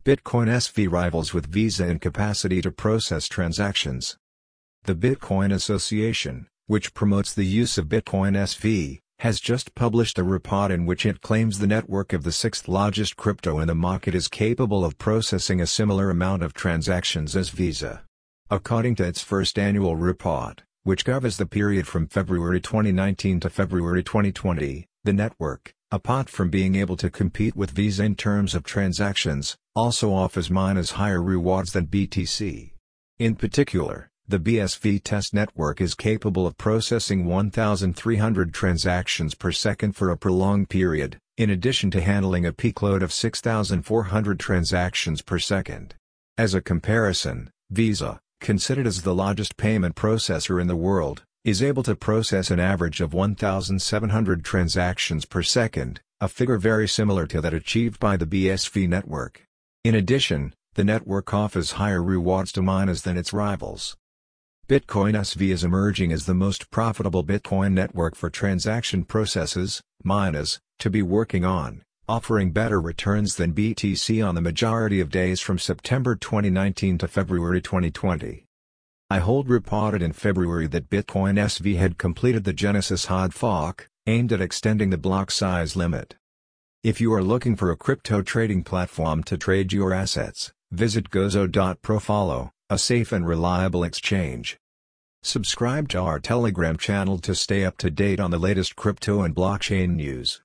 Bitcoin SV rivals with Visa in capacity to process transactions. The Bitcoin Association, which promotes the use of Bitcoin SV, has just published a report in which it claims the network of the sixth largest crypto in the market is capable of processing a similar amount of transactions as Visa. According to its first annual report, which covers the period from February 2019 to February 2020, the network, apart from being able to compete with Visa in terms of transactions, also offers miners higher rewards than BTC. In particular, the BSV test network is capable of processing 1,300 transactions per second for a prolonged period, in addition to handling a peak load of 6,400 transactions per second. As a comparison, Visa, considered as the largest payment processor in the world, is able to process an average of 1,700 transactions per second, a figure very similar to that achieved by the BSV network. In addition, the network offers higher rewards to miners than its rivals. Bitcoin SV is emerging as the most profitable Bitcoin network for transaction processes, miners, to be working on, offering better returns than BTC on the majority of days from September 2019 to February 2020. Ahold reported in February that Bitcoin SV had completed the Genesis hard fork, aimed at extending the block size limit. If you are looking for a crypto trading platform to trade your assets, visit Gozo.pro. Follow a safe and reliable exchange. Subscribe to our Telegram channel to stay up to date on the latest crypto and blockchain news.